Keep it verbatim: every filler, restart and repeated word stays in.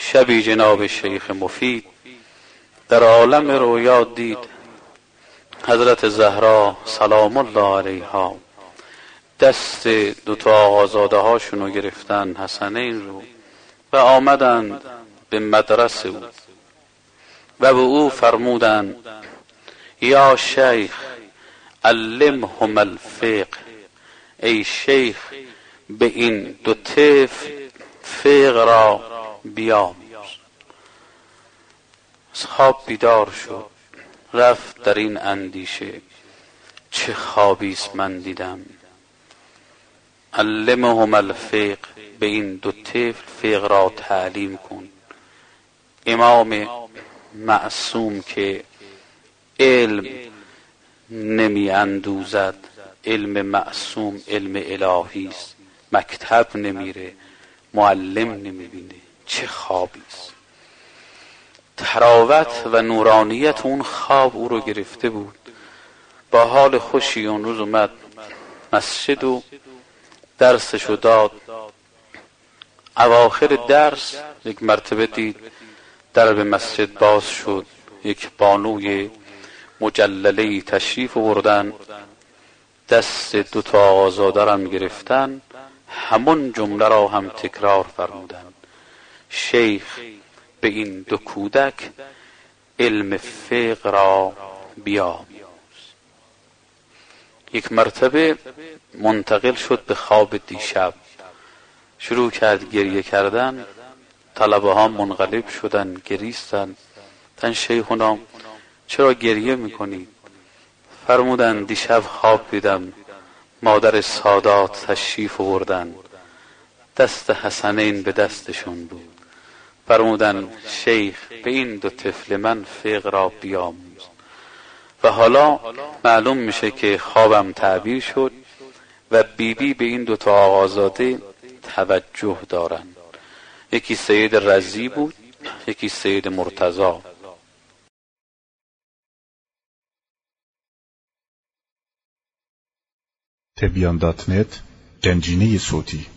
شبی جناب شیخ مفید در عالم رویا دید حضرت زهرا سلام الله علیها دست دوتا آقازاده هاشونو گرفتن، حسنین رو، و آمدند به مدرسه او و به او فرمودند یا شیخ علمهم الفقه، ای شیخ به این دو طفل فقه را بیاموز. از خواب بیدار شد، رفت در این اندیشه چه خوابیست من دیدم. علمهم الفقه، به این دو طفل فقه را تعلیم کن. امام معصوم که علم نمی اندوزد، علم معصوم علم الهی است، مکتب نمیره، معلم نمیبینه، چه خوابیست. تراوت و نورانیت اون خواب او رو گرفته بود. با حال خوشی اون روز اومد مسجد و درسشو داد. اواخر درس یک مرتبه دید در به مسجد باز شد، یک بانوی مجلله‌ای تشریف آوردن، دست دوتا آقازاده را هم گرفتن، همون جمله را هم تکرار فرمودن: شیخ به این دو کودک علم فقه را بیاموز. یک مرتبه منتقل شد به خواب دیشب، شروع کرد گریه کردن. طلبه ها منقلب شدن، گریستن. تن شیخونا چرا گریه میکنید؟ فرمودن دیشب خواب دیدم مادر سادات تشریف آوردن، دست حسنین به دستشون بود. فرمودن شیخ به این دو طفل من فقه را بیاموز. و حالا معلوم میشه که خوابم تعبیر شد و بیبی بی به این دو تا آقازاده توجه دارن. یکی سید رضی بود، یکی سید مرتضی. تبیان دات نت گنجینه صوتی